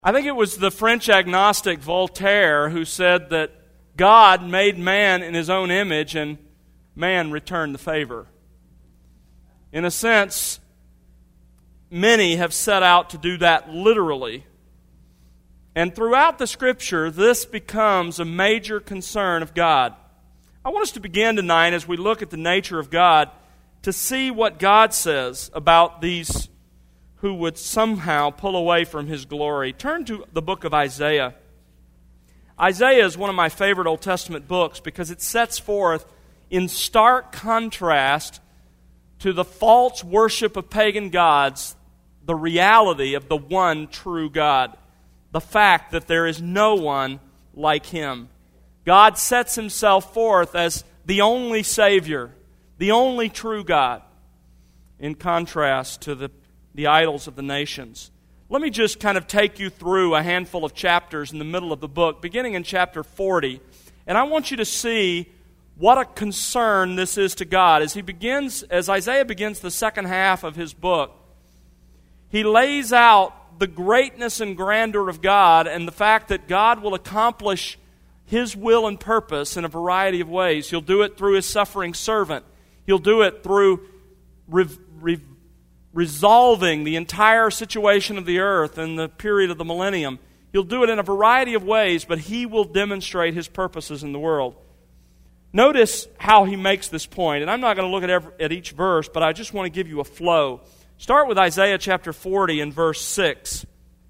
I think it was the French agnostic Voltaire who said that God made man in His own image and man returned the favor. In a sense, many have set out to do that literally. And throughout the Scripture, this becomes a major concern of God. I want us to begin tonight, as we look at the nature of God, to see what God says about these who would somehow pull away from His glory. Turn to the book of Isaiah. Isaiah is one of my favorite Old Testament books because it sets forth in stark contrast to the false worship of pagan gods the reality of the one true God. The fact that there is no one like Him. God sets Himself forth as the only Savior, the only true God, in contrast to the idols of the nations. Let me just kind of take you through a handful of chapters in the middle of the book, beginning in chapter 40. And I want you to see what a concern this is to God. As Isaiah begins the second half of his book, he lays out the greatness and grandeur of God and the fact that God will accomplish His will and purpose in a variety of ways. He'll do it through His suffering servant. He'll do it through resolving the entire situation of the earth in the period of the millennium. He'll do it in a variety of ways, but He will demonstrate His purposes in the world. Notice how he makes this point, and I'm not going to look at each verse, but I just want to give you a flow. Start with Isaiah chapter 40 and verse 6.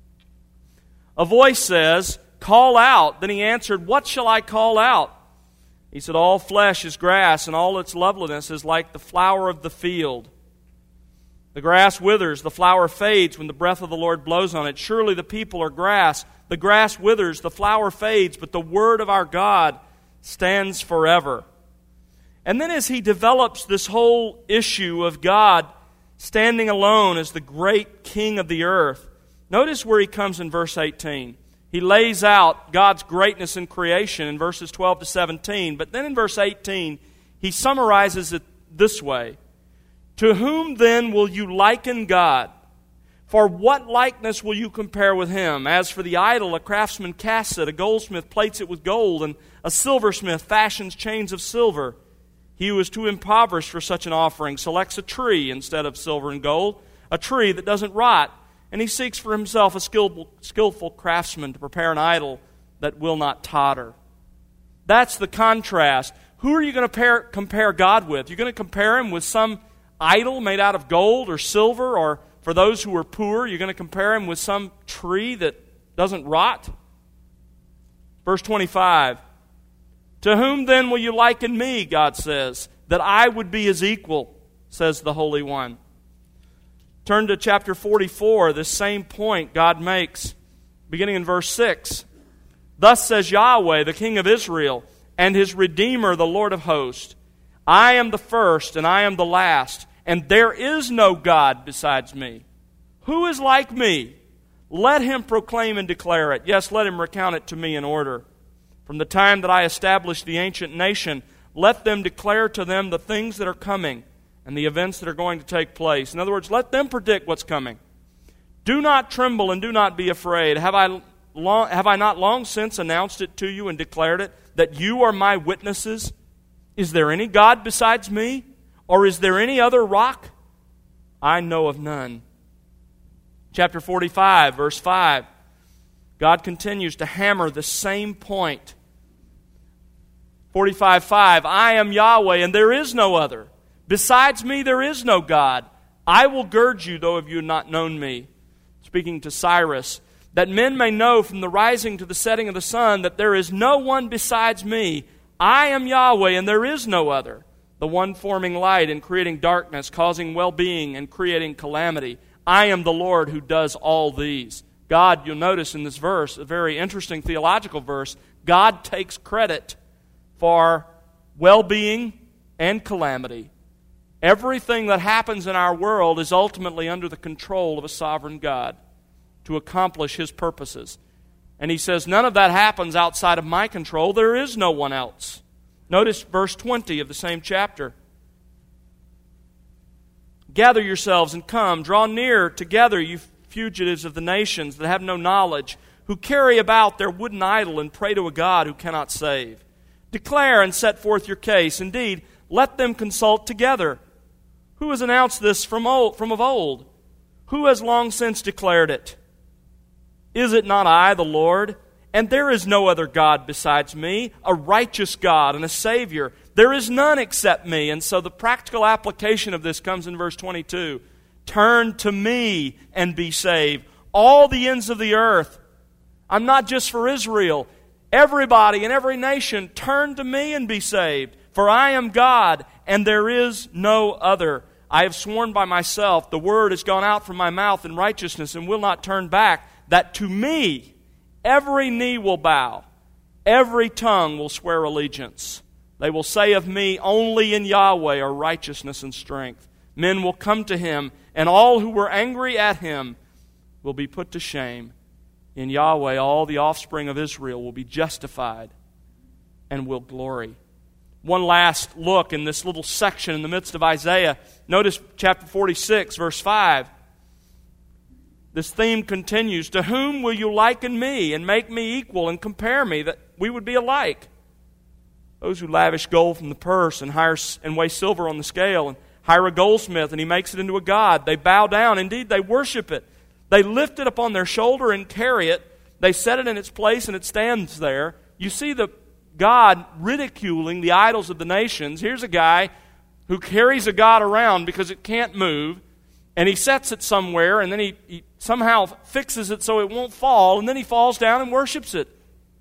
A voice says, "Call out." Then he answered, "What shall I call out?" He said, "All flesh is grass, and all its loveliness is like the flower of the field. The grass withers, the flower fades when the breath of the Lord blows on it. Surely the people are grass. The grass withers, the flower fades, but the word of our God stands forever." And then as he develops this whole issue of God standing alone as the great king of the earth, notice where he comes in verse 18. He lays out God's greatness in creation in verses 12 to 17. But then in verse 18, he summarizes it this way. "To whom then will you liken God? For what likeness will you compare with Him? As for the idol, a craftsman casts it, a goldsmith plates it with gold, and a silversmith fashions chains of silver. He who is too impoverished for such an offering selects a tree instead of silver and gold, a tree that doesn't rot, and he seeks for himself a skillful craftsman to prepare an idol that will not totter." That's the contrast. Who are you going to compare God with? You're going to compare Him with some idol made out of gold or silver, or for those who are poor, you're going to compare Him with some tree that doesn't rot? Verse 25. "To whom then will you liken me," God says, "that I would be His equal, says the Holy One." Turn to chapter 44, this same point God makes, beginning in verse 6. "Thus says Yahweh, the King of Israel, and His Redeemer, the Lord of hosts, I am the first and I am the last, and there is no God besides me. Who is like me? Let him proclaim and declare it. Yes, let him recount it to me in order. From the time that I established the ancient nation, let them declare to them the things that are coming and the events that are going to take place." In other words, let them predict what's coming. "Do not tremble and do not be afraid. Have I not long since announced it to you and declared it, that you are my witnesses? Is there any God besides me? Or is there any other rock? I know of none." Chapter 45, verse 5. God continues to hammer the same point. 45:5, "I am Yahweh, and there is no other. Besides me there is no God. I will gird you, though you have not known me." Speaking to Cyrus, "That men may know from the rising to the setting of the sun that there is no one besides me. I am Yahweh, and there is no other. The one forming light and creating darkness, causing well-being and creating calamity. I am the Lord who does all these." God, you'll notice in this verse, a very interesting theological verse, God takes credit for well-being and calamity. Everything that happens in our world is ultimately under the control of a sovereign God to accomplish His purposes. And He says, none of that happens outside of my control. There is no one else. Notice verse 20 of the same chapter. "Gather yourselves and come, draw near together, you fugitives of the nations that have no knowledge, who carry about their wooden idol and pray to a God who cannot save. Declare and set forth your case. Indeed, let them consult together. Who has announced this from of old? Who has long since declared it? Is it not I, the Lord? And there is no other God besides me, a righteous God and a Savior. There is none except me. And so the practical application of this comes in verse 22. Turn to me and be saved, all the ends of the earth. I'm not just for Israel. Everybody in every nation, turn to me and be saved. For I am God, and there is no other. I have sworn by myself, the word has gone out from my mouth in righteousness and will not turn back, that to me every knee will bow, every tongue will swear allegiance. They will say of me, only in Yahweh are righteousness and strength. Men will come to him, and all who were angry at him will be put to shame. In Yahweh, all the offspring of Israel will be justified and will glory. One last look in this little section in the midst of Isaiah. Notice chapter 46, verse 5. This theme continues. To whom will you liken me and make me equal and compare me that we would be alike? Those who lavish gold from the purse and hire and weigh silver on the scale and hire a goldsmith and he makes it into a god. They bow down. Indeed, they worship it. They lift it upon their shoulder and carry it. They set it in its place and it stands there. You see the God ridiculing the idols of the nations. Here's a guy who carries a god around because it can't move, and he sets it somewhere, and then he somehow fixes it so it won't fall, and then he falls down and worships it.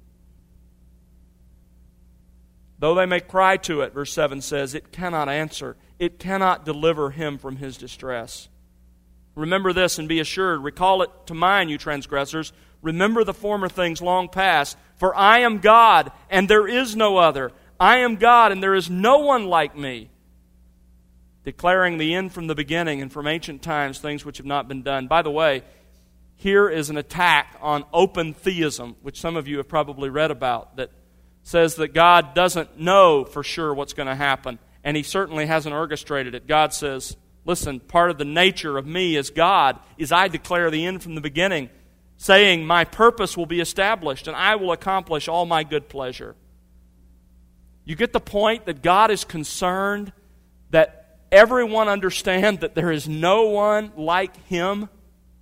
Though they may cry to it, verse 7 says, it cannot answer. It cannot deliver him from his distress. Remember this and be assured. Recall it to mind, you transgressors. Remember the former things long past. For I am God, and there is no other. I am God, and there is no one like me. Declaring the end from the beginning and from ancient times, things which have not been done. By the way, here is an attack on open theism, which some of you have probably read about, that says that God doesn't know for sure what's going to happen, and He certainly hasn't orchestrated it. God says, listen, part of the nature of me as God is I declare the end from the beginning, saying my purpose will be established and I will accomplish all my good pleasure. You get the point that God is concerned that everyone understand that there is no one like Him?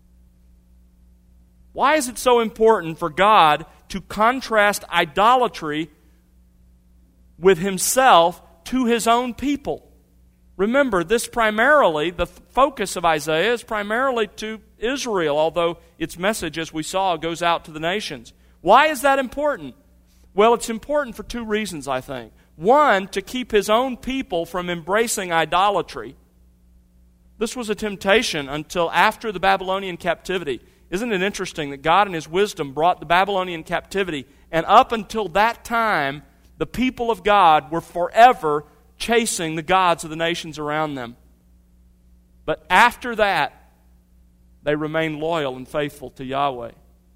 Why is it so important for God to contrast idolatry with Himself to His own people? Remember, this primarily, the focus of Isaiah is primarily to Israel, although its message, as we saw, goes out to the nations. Why is that important? Well, it's important for two reasons, I think. One, to keep His own people from embracing idolatry. This was a temptation until after the Babylonian captivity. Isn't it interesting that God in His wisdom brought the Babylonian captivity, and up until that time, the people of God were forever chasing the gods of the nations around them. But after that, they remained loyal and faithful to Yahweh.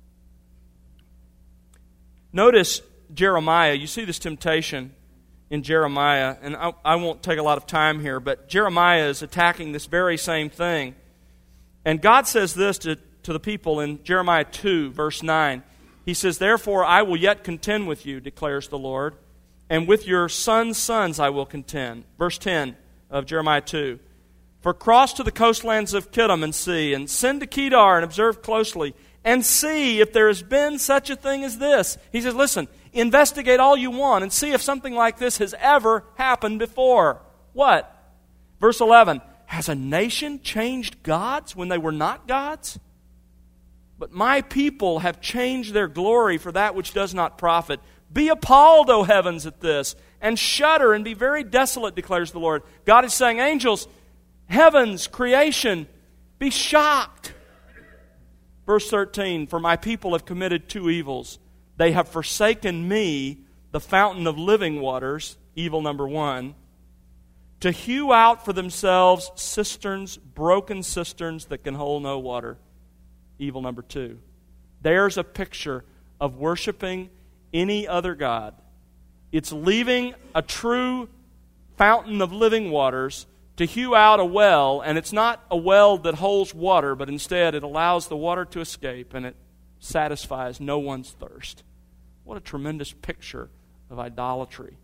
Notice Jeremiah. You see this temptation in Jeremiah, and I won't take a lot of time here, but Jeremiah is attacking this very same thing. And God says this to the people in Jeremiah 2, verse 9. He says, therefore I will yet contend with you, declares the Lord, and with your sons' sons I will contend. Verse 10 of Jeremiah 2. For cross to the coastlands of Kittim and see, and send to Kedar and observe closely, and see if there has been such a thing as this. He says, listen, investigate all you want and see if something like this has ever happened before. What? Verse 11, has a nation changed gods when they were not gods? But my people have changed their glory for that which does not profit. Be appalled, O heavens, at this, and shudder and be very desolate, declares the Lord. God is saying, angels, heavens, creation, be shocked. Verse 13, for my people have committed two evils. They have forsaken me, the fountain of living waters, evil number one, to hew out for themselves cisterns, broken cisterns that can hold no water, evil number two. There's a picture of worshiping any other god. It's leaving a true fountain of living waters to hew out a well, and it's not a well that holds water, but instead it allows the water to escape, and it satisfies no one's thirst. What a tremendous picture of idolatry.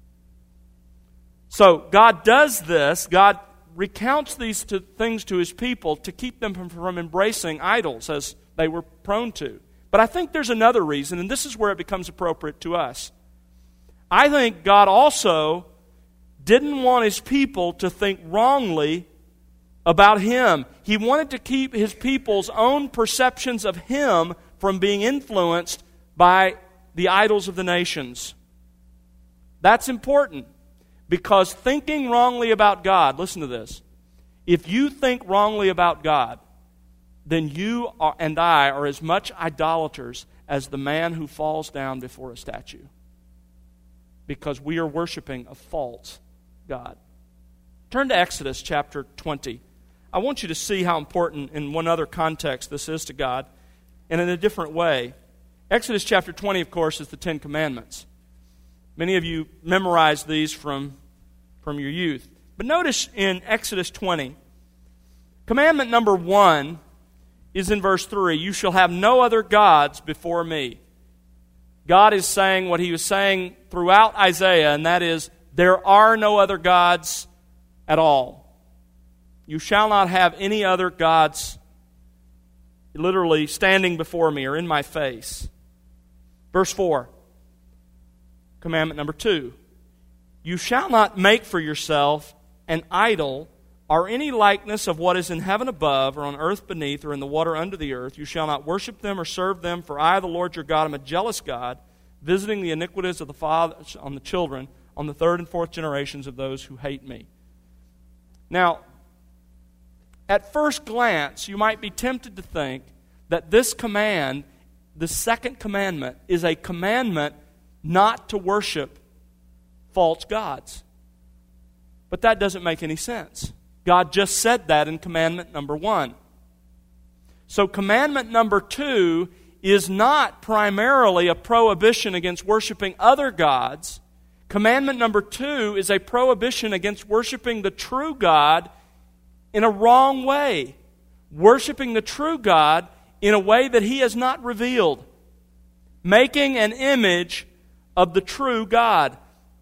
So God does this. God recounts these things to His people to keep them from embracing idols as they were prone to. But I think there's another reason, and this is where it becomes appropriate to us. I think God also didn't want His people to think wrongly about Him. He wanted to keep His people's own perceptions of Him from being influenced by the idols of the nations. That's important, because thinking wrongly about God, listen to this, if you think wrongly about God, then you and I are as much idolaters as the man who falls down before a statue, because we are worshiping a false God. Turn to Exodus chapter 20. I want you to see how important in one other context this is to God, and in a different way. Exodus chapter 20, of course, is the Ten Commandments. Many of you memorized these from your youth. But notice in Exodus 20, commandment number 1 is in verse 3. You shall have no other gods before me. God is saying what He was saying throughout Isaiah, and that is, there are no other gods at all. You shall not have any other gods literally standing before me or in my face. Verse 4, commandment number 2. You shall not make for yourself an idol or any likeness of what is in heaven above or on earth beneath or in the water under the earth. You shall not worship them or serve them, for I, the Lord your God, am a jealous God, visiting the iniquities of the fathers on the children, on the third and fourth generations of those who hate me. Now, at first glance, you might be tempted to think that this command, the second commandment, is a commandment not to worship false gods. But that doesn't make any sense. God just said that in commandment number 1. So commandment number 2 is not primarily a prohibition against worshiping other gods. Commandment number 2 is a prohibition against worshiping the true God in a wrong way. Worshiping the true God in a way that He has not revealed. Making an image of the true God.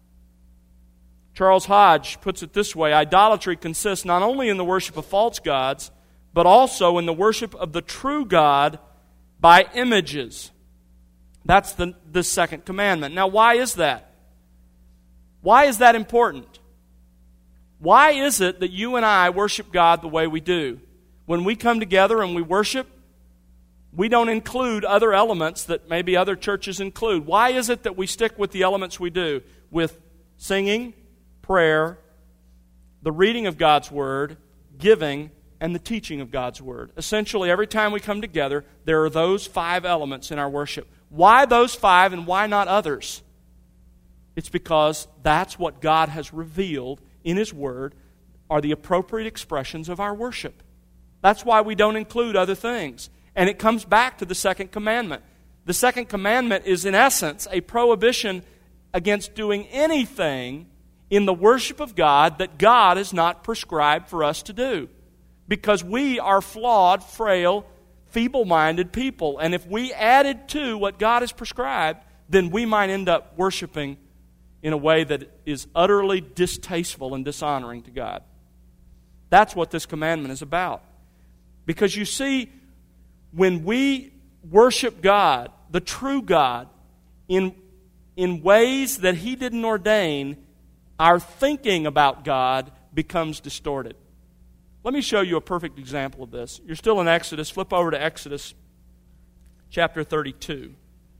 Charles Hodge puts it this way: idolatry consists not only in the worship of false gods, but also in the worship of the true God by images. That's the second commandment. Now, why is that? Why is that important? Why is it that you and I worship God the way we do? When we come together and we worship, we don't include other elements that maybe other churches include. Why is it that we stick with the elements we do? With singing, prayer, the reading of God's Word, giving, and the teaching of God's Word. Essentially, every time we come together, there are those 5 elements in our worship. Why those 5 and why not others? It's because that's what God has revealed in His Word are the appropriate expressions of our worship. That's why we don't include other things. And it comes back to the second commandment. The second commandment is, in essence, a prohibition against doing anything in the worship of God that God has not prescribed for us to do. Because we are flawed, frail, feeble-minded people. And if we added to what God has prescribed, then we might end up worshiping in a way that is utterly distasteful and dishonoring to God. That's what this commandment is about. Because you see, when we worship God, the true God, in ways that He didn't ordain, our thinking about God becomes distorted. Let me show you a perfect example of this. You're still in Exodus. Flip over to Exodus chapter 32.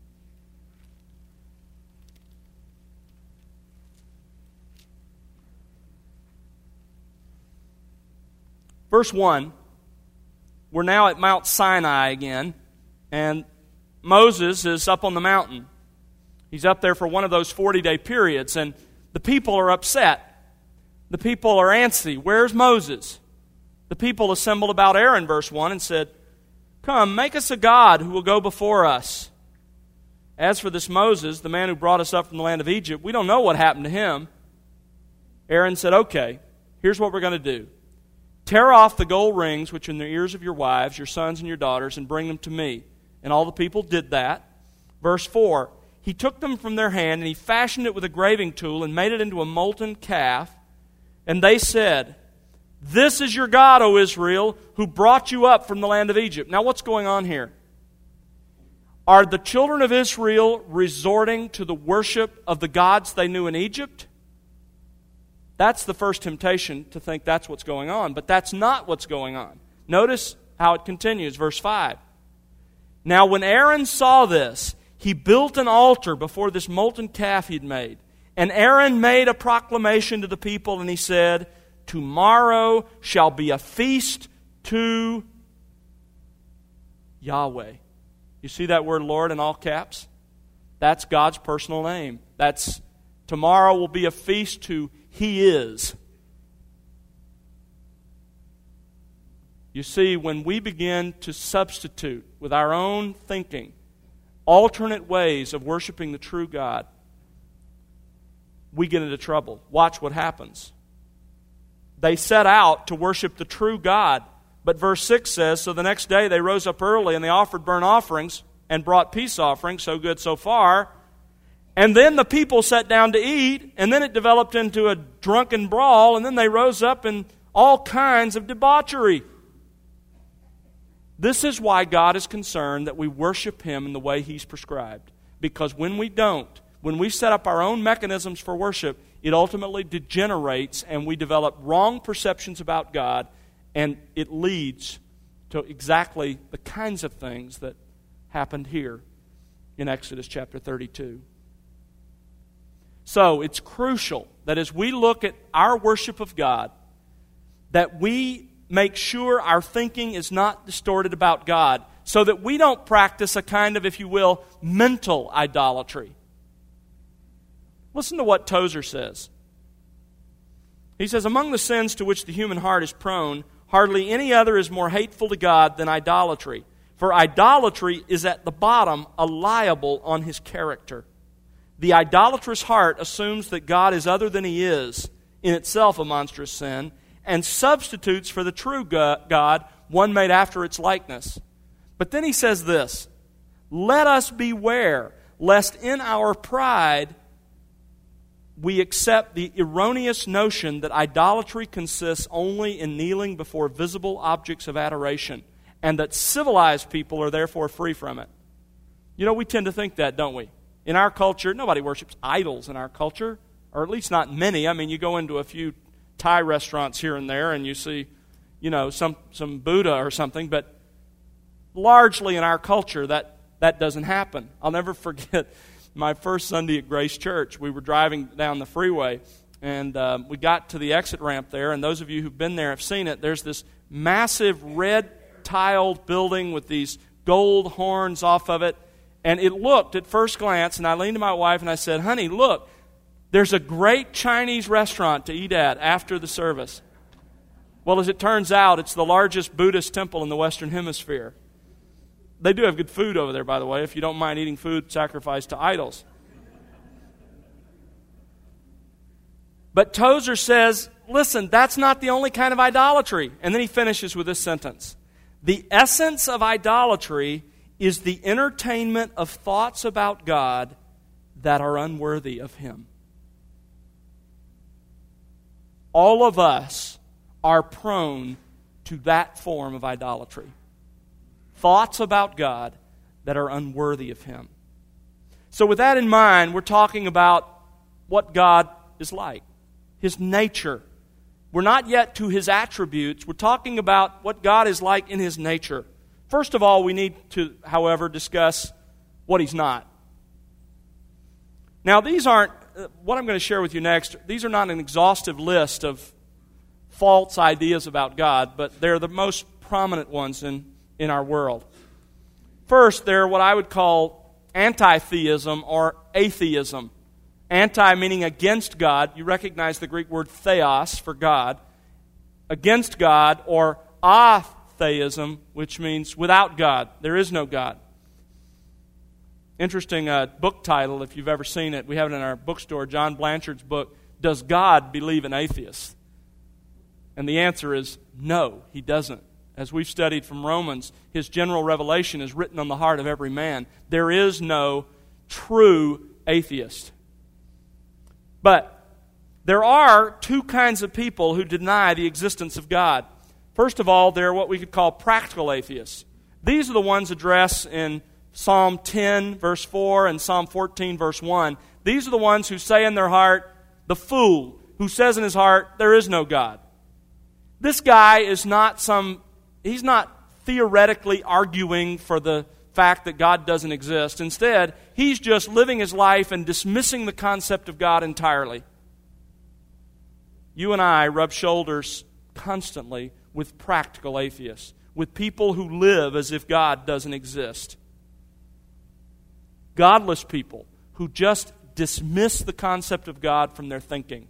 Verse 1, we're now at Mount Sinai again, and Moses is up on the mountain. He's up there for one of those 40-day periods, and the people are upset. The people are antsy. Where's Moses? The people assembled about Aaron, verse 1, and said, "Come, make us a god who will go before us. As for this Moses, the man who brought us up from the land of Egypt, we don't know what happened to him." Aaron said, "Okay, here's what we're going to do. Tear off the gold rings which are in the ears of your wives, your sons and your daughters, and bring them to me. And all the people did that. Verse 4, he took them from their hand, and he fashioned it with a graving tool and made it into a molten calf. And they said, this is your God, O Israel, who brought you up from the land of Egypt. Now what's going on here? Are the children of Israel resorting to the worship of the gods they knew in Egypt? That's the first temptation, to think that's what's going on. But that's not what's going on. Notice how it continues, verse 5. Now when Aaron saw this, he built an altar before this molten calf he'd made. And Aaron made a proclamation to the people, and he said, tomorrow shall be a feast to Yahweh. You see that word Lord in all caps? That's God's personal name. That's tomorrow will be a feast to He is. You see, when we begin to substitute with our own thinking alternate ways of worshiping the true God, we get into trouble. Watch what happens. They set out to worship the true God. But verse 6 says, so the next day they rose up early and they offered burnt offerings and brought peace offerings. So good so far. And then the people sat down to eat, and then it developed into a drunken brawl, and then they rose up in all kinds of debauchery. This is why God is concerned that we worship Him in the way He's prescribed. Because when we don't, when we set up our own mechanisms for worship, it ultimately degenerates and we develop wrong perceptions about God, and it leads to exactly the kinds of things that happened here in Exodus chapter 32. So it's crucial that as we look at our worship of God, that we make sure our thinking is not distorted about God, so that we don't practice a kind of, if you will, mental idolatry. Listen to what Tozer says. He says, among the sins to which the human heart is prone, hardly any other is more hateful to God than idolatry. For idolatry is at the bottom a libel on His character. The idolatrous heart assumes that God is other than He is, in itself a monstrous sin, and substitutes for the true God one made after its likeness. But then he says this, let us beware lest in our pride we accept the erroneous notion that idolatry consists only in kneeling before visible objects of adoration, and that civilized people are therefore free from it. You know, we tend to think that, don't we? In our culture, nobody worships idols in our culture, or at least not many. I mean, you go into a few Thai restaurants here and there and you see, you know, some Buddha or something, but largely in our culture that doesn't happen. I'll never forget my first Sunday at Grace Church. We were driving down the freeway, and we got to the exit ramp there, and those of you who've been there have seen it. There's this massive red tiled building with these gold horns off of it. And it looked at first glance, and I leaned to my wife and I said, honey, look, there's a great Chinese restaurant to eat at after the service. Well, as it turns out, it's the largest Buddhist temple in the Western Hemisphere. They do have good food over there, by the way, if you don't mind eating food sacrificed to idols. But Tozer says, listen, that's not the only kind of idolatry. And then he finishes with this sentence. The essence of idolatry is the entertainment of thoughts about God that are unworthy of Him. All of us are prone to that form of idolatry. Thoughts about God that are unworthy of Him. So with that in mind, we're talking about what God is like, His nature. We're not yet to His attributes. We're talking about what God is like in His nature. First of all, we need to, however, discuss what He's not. Now, these aren't, what I'm going to share with you next, these are not an exhaustive list of false ideas about God, but they're the most prominent ones in our world. First, they're what I would call anti-theism or atheism. Anti meaning against God. You recognize the Greek word theos for God. Against God, or atheism, which means without God. There is no God. Interesting book title, if you've ever seen it. We have it in our bookstore. John Blanchard's book, Does God Believe in Atheists? And the answer is no, he doesn't. As we've studied from Romans, his general revelation is written on the heart of every man. There is no true atheist. But there are two kinds of people who deny the existence of God. First of all, they're what we could call practical atheists. These are the ones addressed in Psalm 10, verse 4, and Psalm 14, verse 1. These are the ones who say in their heart, the fool, who says in his heart, there is no God. This guy is he's not theoretically arguing for the fact that God doesn't exist. Instead, he's just living his life and dismissing the concept of God entirely. You and I rub shoulders constantly with practical atheists, with people who live as if God doesn't exist. Godless people who just dismiss the concept of God from their thinking.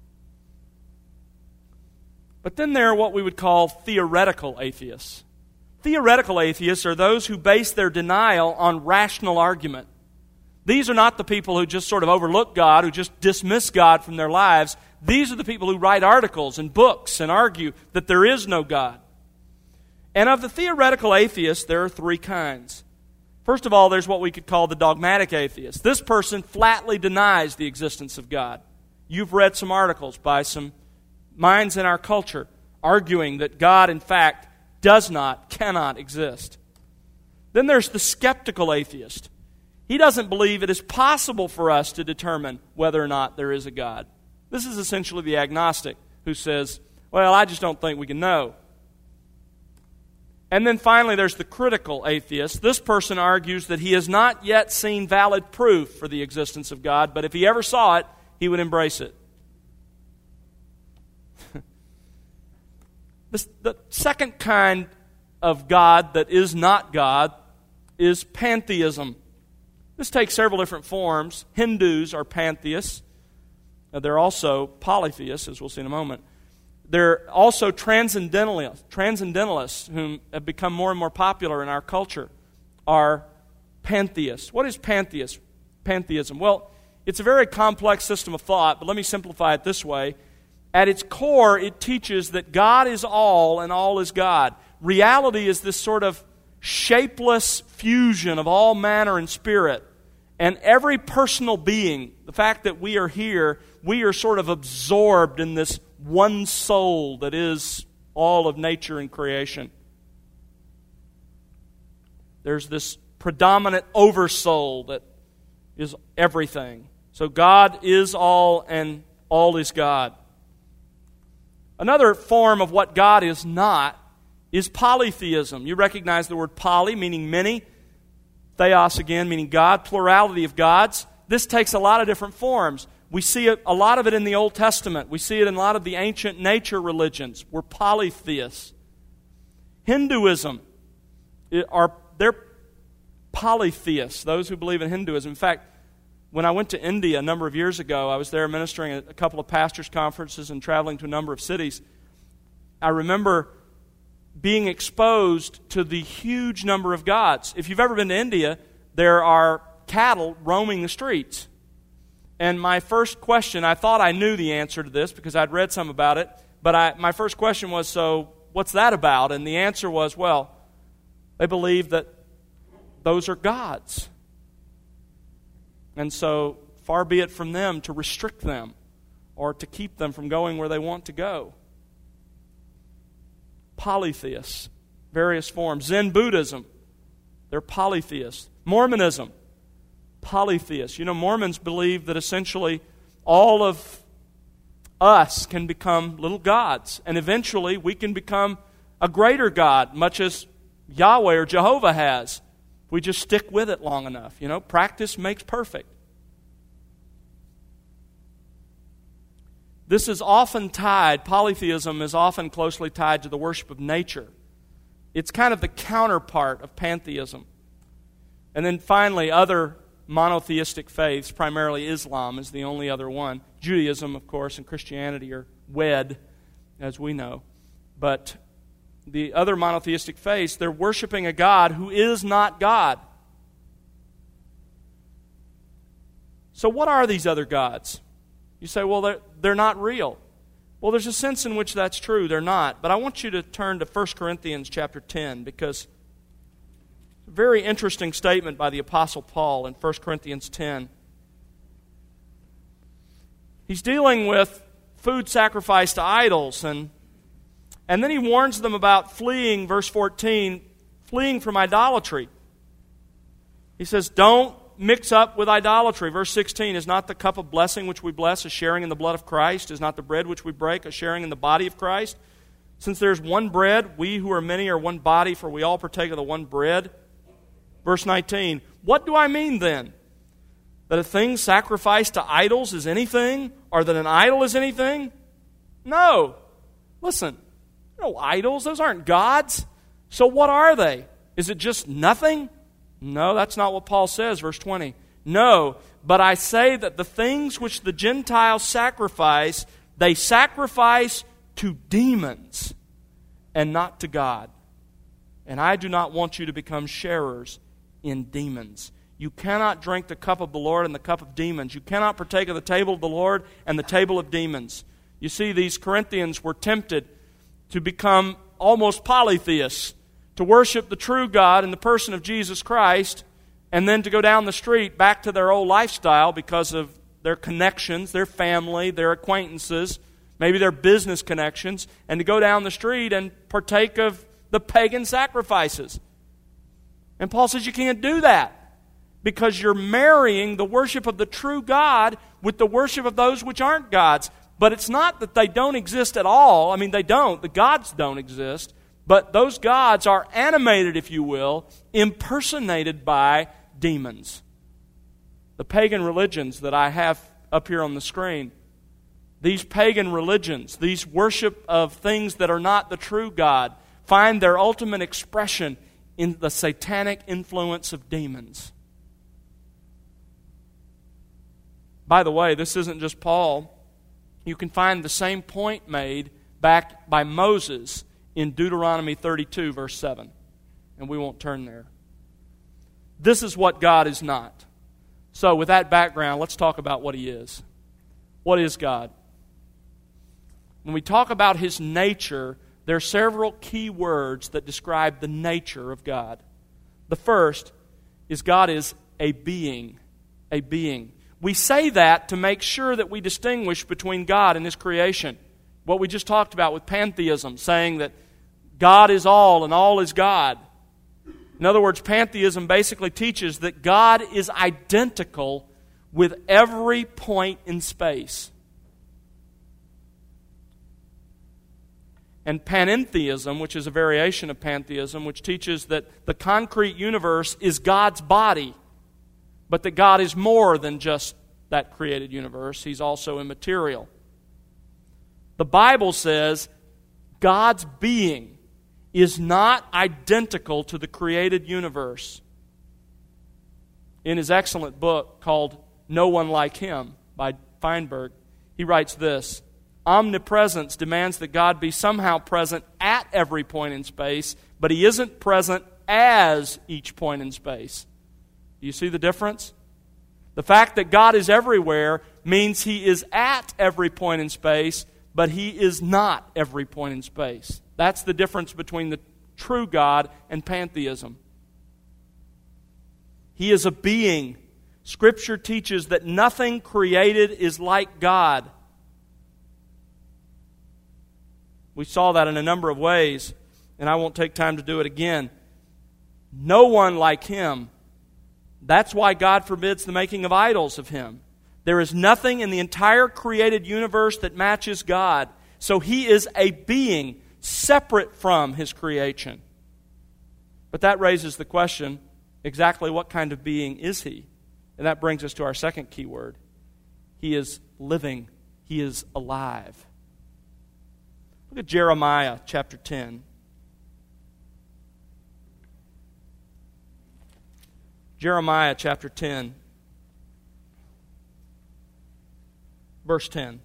But then there are what we would call theoretical atheists. Theoretical atheists are those who base their denial on rational argument. These are not the people who just sort of overlook God, who just dismiss God from their lives. These are the people who write articles and books and argue that there is no God. And of the theoretical atheists, there are three kinds. First of all, there's what we could call the dogmatic atheist. This person flatly denies the existence of God. You've read some articles by some minds in our culture arguing that God, in fact, cannot exist. Then there's the skeptical atheist. He doesn't believe it is possible for us to determine whether or not there is a God. This is essentially the agnostic who says, well, I just don't think we can know. And then finally, there's the critical atheist. This person argues that he has not yet seen valid proof for the existence of God, but if he ever saw it, he would embrace it. The second kind of God that is not God is pantheism. This takes several different forms. Hindus are pantheists. They're also polytheists, as we'll see in a moment. They're also transcendentalists, whom have become more and more popular in our culture, are pantheists. What is pantheism? Well, it's a very complex system of thought, but let me simplify it this way. At its core, it teaches that God is all and all is God. Reality is this sort of shapeless fusion of all matter and spirit. And every personal being, the fact that we are here, we are sort of absorbed in this one soul that is all of nature and creation. There's this predominant oversoul that is everything. So God is all and all is God. Another form of what God is not is polytheism. You recognize the word poly, meaning many. Theos, again, meaning God. Plurality of gods. This takes a lot of different forms. We see a lot of it in the Old Testament. We see it in a lot of the ancient nature religions. We're polytheists. Hinduism, they're polytheists, those who believe in Hinduism. In fact, when I went to India a number of years ago, I was there ministering at a couple of pastors' conferences and traveling to a number of cities. I remember being exposed to the huge number of gods. If you've ever been to India, there are cattle roaming the streets. And my first question, I thought I knew the answer to this because I'd read some about it, but my first question was, so what's that about? And the answer was, well, they believe that those are gods. And so, far be it from them to restrict them or to keep them from going where they want to go. Polytheists, various forms. Zen Buddhism, they're polytheists. Mormonism, polytheists. You know, Mormons believe that essentially all of us can become little gods, and eventually we can become a greater God, much as Yahweh or Jehovah has. We just stick with it long enough. You know, practice makes perfect. This is often tied, polytheism is often closely tied to the worship of nature. It's kind of the counterpart of pantheism. And then finally, other monotheistic faiths, primarily Islam is the only other one. Judaism, of course, and Christianity are wed, as we know. But the other monotheistic faiths, they're worshiping a God who is not God. So what are these other gods? You say, well, they're not real. Well, there's a sense in which that's true. They're not. But I want you to turn to 1 Corinthians chapter 10, because it's a very interesting statement by the Apostle Paul in 1 Corinthians 10. He's dealing with food sacrificed to idols, and then he warns them about fleeing, verse 14, fleeing from idolatry. He says, don't mix up with idolatry. Verse 16, is not the cup of blessing which we bless a sharing in the blood of Christ? Is not the bread which we break a sharing in the body of Christ? Since there is one bread, we who are many are one body, for we all partake of the one bread. Verse 19, what do I mean then? That a thing sacrificed to idols is anything? Or that an idol is anything? No. Listen, no idols, those aren't gods. So what are they? Is it just nothing? No, that's not what Paul says, verse 20. No, but I say that the things which the Gentiles sacrifice, they sacrifice to demons and not to God. And I do not want you to become sharers in demons. You cannot drink the cup of the Lord and the cup of demons. You cannot partake of the table of the Lord and the table of demons. You see, these Corinthians were tempted to become almost polytheists, to worship the true God in the person of Jesus Christ, and then to go down the street back to their old lifestyle because of their connections, their family, their acquaintances, maybe their business connections, and to go down the street and partake of the pagan sacrifices. And Paul says you can't do that because you're marrying the worship of the true God with the worship of those which aren't gods. But it's not that they don't exist at all. I mean, they don't. The gods don't exist. But those gods are animated, if you will, impersonated by demons. The pagan religions that I have up here on the screen, these pagan religions, these worship of things that are not the true God, find their ultimate expression in the satanic influence of demons. By the way, this isn't just Paul. You can find the same point made back by Moses in Deuteronomy 32, verse 7. And we won't turn there. This is what God is not. So with that background, let's talk about what He is. What is God? When we talk about His nature, there are several key words that describe the nature of God. The first is God is a being. A being. We say that to make sure that we distinguish between God and His creation. What we just talked about with pantheism, saying that God is all and all is God. In other words, pantheism basically teaches that God is identical with every point in space. And panentheism, which is a variation of pantheism, which teaches that the concrete universe is God's body, but that God is more than just that created universe. He's also immaterial. The Bible says God's being is not identical to the created universe. In his excellent book called No One Like Him by Feinberg, he writes this: omnipresence demands that God be somehow present at every point in space, but He isn't present as each point in space. Do you see the difference? The fact that God is everywhere means He is at every point in space, but He is not every point in space. That's the difference between the true God and pantheism. He is a being. Scripture teaches that nothing created is like God. We saw that in a number of ways, and I won't take time to do it again. No one like Him. That's why God forbids the making of idols of Him. There is nothing in the entire created universe that matches God. So He is a being separate from His creation. But that raises the question, exactly what kind of being is He? And that brings us to our second key word. He is living. He is alive. Look at Jeremiah chapter 10. Jeremiah chapter 10, verse 10.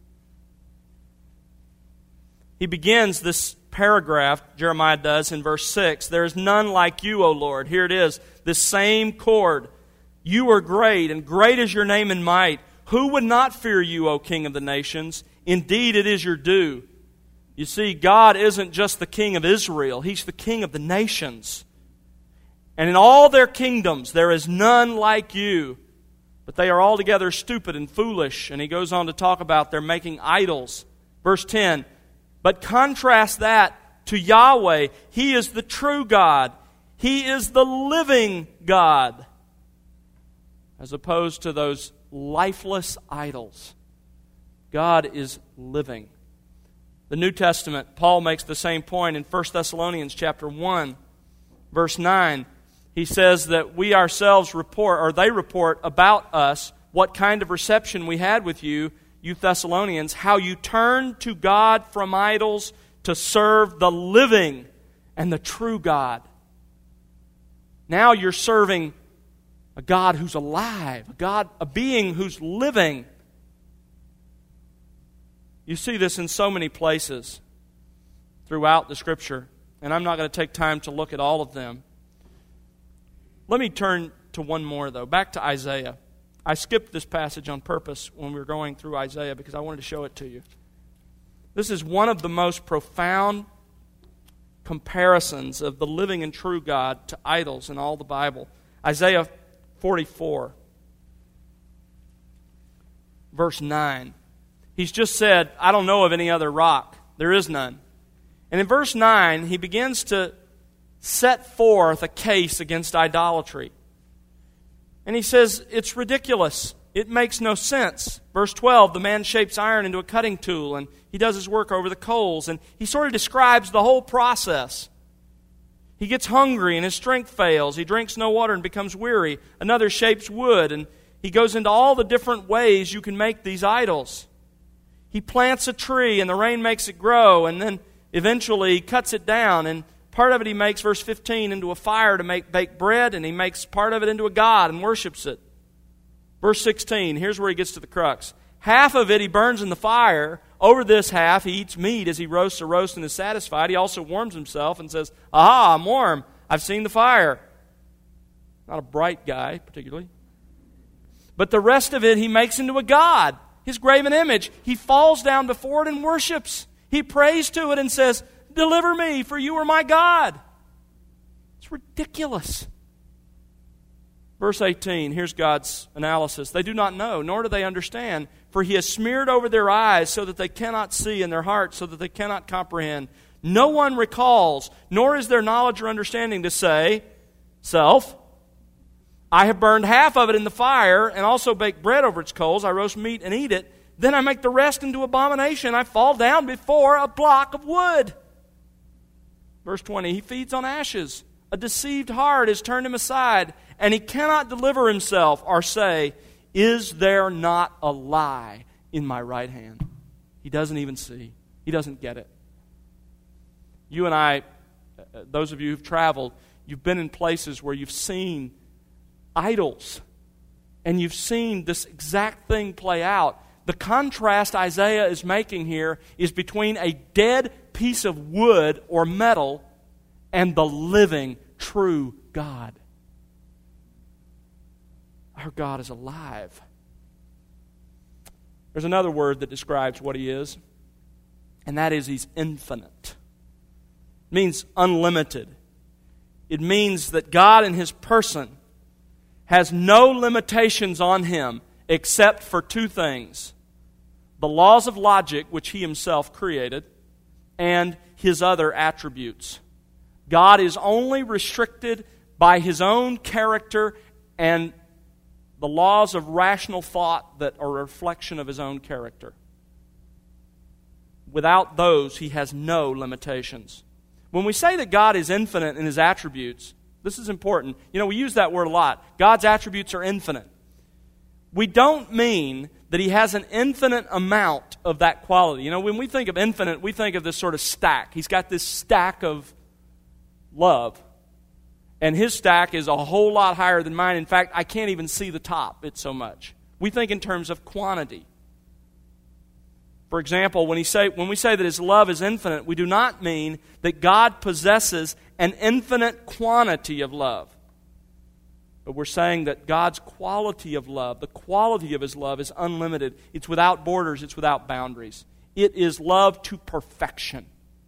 He begins this paragraph, Jeremiah does, in verse 6. There is none like you, O Lord. Here it is, this same chord. You are great, and great is your name in might. Who would not fear you, O King of the nations? Indeed, it is your due. You see, God isn't just the king of Israel. He's the king of the nations. And in all their kingdoms, there is none like you. But they are altogether stupid and foolish. And he goes on to talk about their making idols. Verse 10, but contrast that to Yahweh. He is the true God. He is the living God. As opposed to those lifeless idols. God is living. The New Testament, Paul makes the same point in 1 Thessalonians chapter 1, verse 9. He says that we ourselves report, or they report about us, what kind of reception we had with you, you Thessalonians, how you turned to God from idols to serve the living and the true God. Now you're serving a God who's alive, a being who's living. You see this in so many places throughout the Scripture, and I'm not going to take time to look at all of them. Let me turn to one more, though, back to Isaiah. I skipped this passage on purpose when we were going through Isaiah because I wanted to show it to you. This is one of the most profound comparisons of the living and true God to idols in all the Bible. Isaiah 44, verse 9. He's just said, I don't know of any other rock. There is none. And in verse 9, he begins to set forth a case against idolatry. And he says, it's ridiculous. It makes no sense. Verse 12, the man shapes iron into a cutting tool, and he does his work over the coals. And he sort of describes the whole process. He gets hungry and his strength fails. He drinks no water and becomes weary. Another shapes wood, and he goes into all the different ways you can make these idols. He plants a tree and the rain makes it grow, and then eventually he cuts it down, and part of it he makes, verse 15, into a fire to bake bread, and he makes part of it into a god and worships it. Verse 16, here's where he gets to the crux. Half of it he burns in the fire. Over this half he eats meat as he roasts a roast and is satisfied. He also warms himself and says, aha, I'm warm. I've seen the fire. Not a bright guy, particularly. But the rest of it he makes into a god, his graven image. He falls down before it and worships. He prays to it and says, deliver me, for you are my God. It's ridiculous. Verse 18, here's God's analysis. They do not know, nor do they understand, for he has smeared over their eyes so that they cannot see, and their hearts so that they cannot comprehend. No one recalls, nor is there knowledge or understanding to say, self, I have burned half of it in the fire, and also baked bread over its coals. I roast meat and eat it. Then I make the rest into abomination. I fall down before a block of wood. Verse 20, he feeds on ashes. A deceived heart has turned him aside, and he cannot deliver himself or say, is there not a lie in my right hand? He doesn't even see. He doesn't get it. You and I, those of you who've traveled, you've been in places where you've seen idols, and you've seen this exact thing play out. The contrast Isaiah is making here is between a dead piece of wood or metal and the living, true God. Our God is alive. There's another word that describes what He is, and that is He's infinite. It means unlimited. It means that God in His person has no limitations on Him except for two things: the laws of logic, which He Himself created, and His other attributes. God is only restricted by His own character and the laws of rational thought that are a reflection of His own character. Without those, He has no limitations. When we say that God is infinite in His attributes, this is important. You know, we use that word a lot. God's attributes are infinite. We don't mean that He has an infinite amount of that quality. You know, when we think of infinite, we think of this sort of stack. He's got this stack of love. And His stack is a whole lot higher than mine. In fact, I can't even see the top. It's so much. We think in terms of quantity. For example, when we say that His love is infinite, we do not mean that God possesses an infinite quantity of love. But we're saying that God's quality of love, the quality of His love, is unlimited. It's without borders. It's without boundaries. It is love to perfection.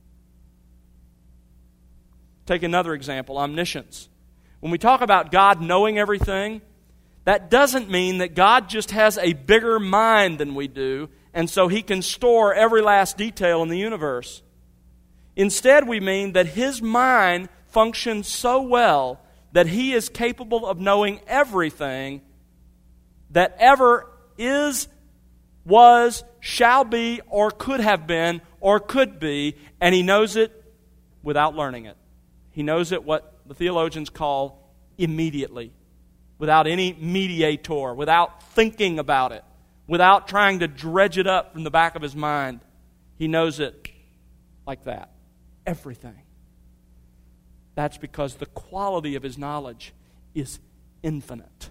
Take another example, omniscience. When we talk about God knowing everything, that doesn't mean that God just has a bigger mind than we do, and so He can store every last detail in the universe. Instead, we mean that His mind functions so well that He is capable of knowing everything that ever is, was, shall be, or could have been, or could be, and He knows it without learning it. He knows it, what the theologians call, immediately, without any mediator, without thinking about it, without trying to dredge it up from the back of His mind. He knows it like that. Everything. That's because the quality of His knowledge is infinite.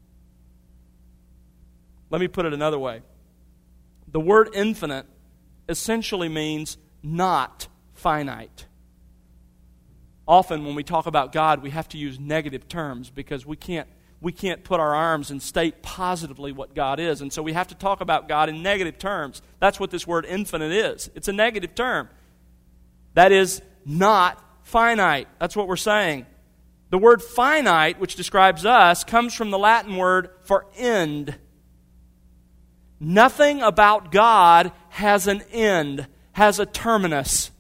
Let me put it another way. The word infinite essentially means not finite. Often when we talk about God, we have to use negative terms because we can't put our arms and state positively what God is. And so we have to talk about God in negative terms. That's what this word infinite is. It's a negative term. That is not finite. That's what we're saying. The word finite, which describes us, comes from the Latin word for end. Nothing about God has an end, has a terminus.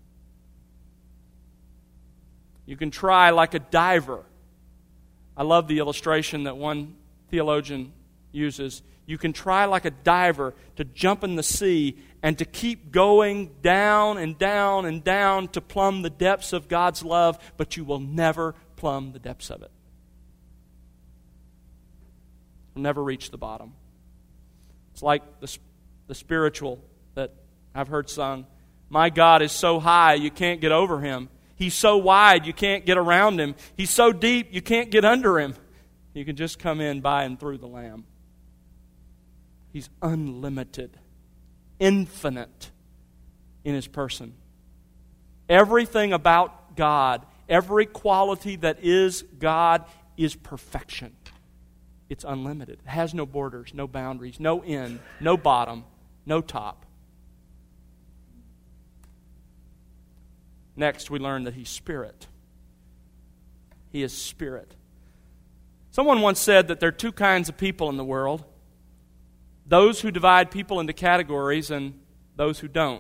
You can try like a diver. I love the illustration that one theologian uses. You can try like a diver to jump in the sea and to keep going down and down and down to plumb the depths of God's love, but you will never plumb the depths of it. You'll never reach the bottom. It's like the spiritual that I've heard sung. My God is so high you can't get over Him. He's so wide you can't get around Him. He's so deep you can't get under Him. You can just come in by and through the Lamb. He's unlimited, infinite in His person. Everything about God, every quality that is God is perfection. It's unlimited. It has no borders, no boundaries, no end, no bottom, no top. Next, we learn that He's Spirit. He is Spirit. Someone once said that there are two kinds of people in the world. Those who divide people into categories and those who don't.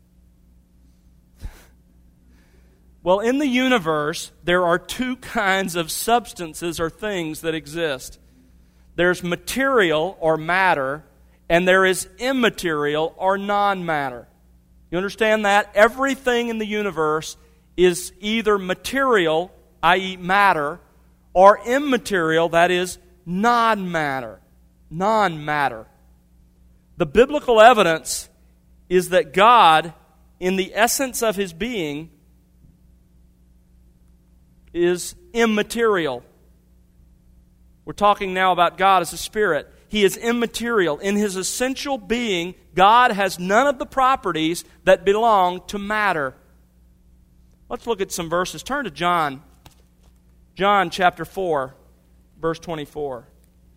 Well, in the universe, there are two kinds of substances or things that exist. There's material or matter, and there is immaterial or non-matter. You understand that? Everything in the universe is either material, i.e. matter, or immaterial, that is non-matter. Non-matter. The biblical evidence is that God, in the essence of His being, is immaterial. We're talking now about God as a spirit. He is immaterial. In His essential being, God has none of the properties that belong to matter. Let's look at some verses. Turn to John. John chapter 4, verse 24.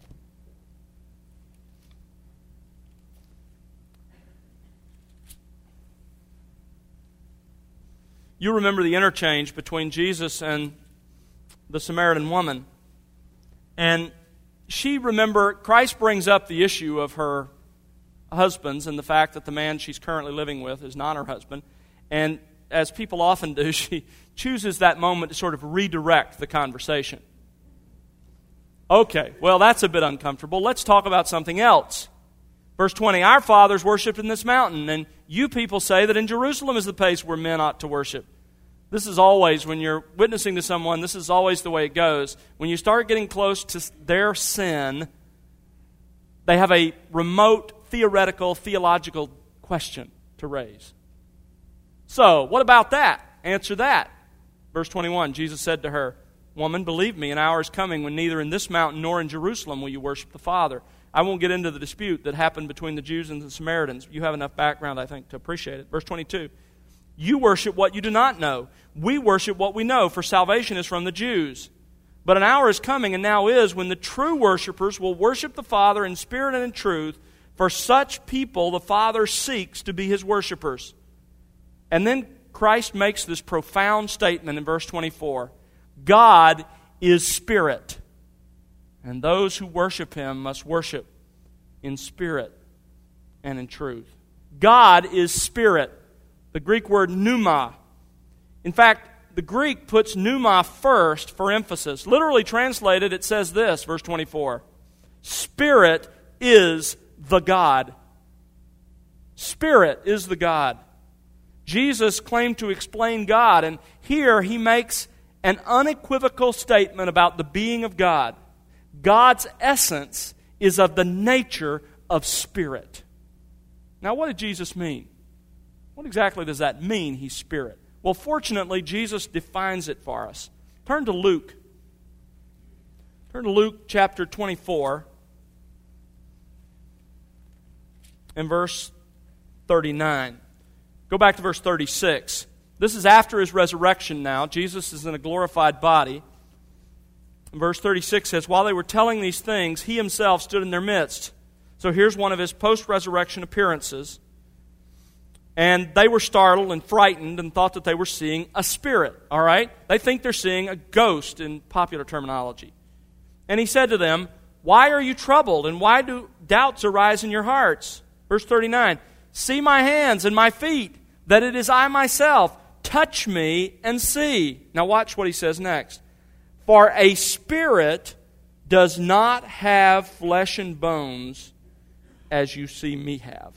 You remember the interchange between Jesus and the Samaritan woman. And Christ brings up the issue of her husbands and the fact that the man she's currently living with is not her husband. And as people often do, she chooses that moment to sort of redirect the conversation. Okay, well, that's a bit uncomfortable. Let's talk about something else. Verse 20, our fathers worshipped in this mountain, and you people say that in Jerusalem is the place where men ought to worship. This is always, when you're witnessing to someone, this is always the way it goes. When you start getting close to their sin, they have a remote, theoretical, theological question to raise. So, what about that? Answer that. Verse 21, Jesus said to her, Woman, believe me, an hour is coming when neither in this mountain nor in Jerusalem will you worship the Father. I won't get into the dispute that happened between the Jews and the Samaritans. You have enough background, I think, to appreciate it. Verse 22, you worship what you do not know. We worship what we know, for salvation is from the Jews. But an hour is coming, and now is, when the true worshipers will worship the Father in spirit and in truth, For such people the Father seeks to be His worshipers. And then Christ makes this profound statement in verse 24. God is spirit, and those who worship Him must worship in spirit and in truth. God is spirit. The Greek word pneuma. In fact, the Greek puts pneuma first for emphasis. Literally translated, it says this, verse 24. Spirit is the God. Spirit is the God. Jesus claimed to explain God, and here He makes an unequivocal statement about the being of God. God's essence is of the nature of spirit. Now, what did Jesus mean? What exactly does that mean, He's spirit? Well, fortunately, Jesus defines it for us. Turn to Luke. Turn to Luke chapter 24 and verse 39. Go back to verse 36. This is after His resurrection now. Jesus is in a glorified body. Verse 36 says, while they were telling these things, He Himself stood in their midst. So here's one of His post-resurrection appearances. And they were startled and frightened and thought that they were seeing a spirit. All right? They think they're seeing a ghost in popular terminology. And He said to them, why are you troubled, and why do doubts arise in your hearts? Verse 39, see my hands and my feet, that it is I myself. Touch me and see. Now watch what He says next. For a spirit does not have flesh and bones as you see me have.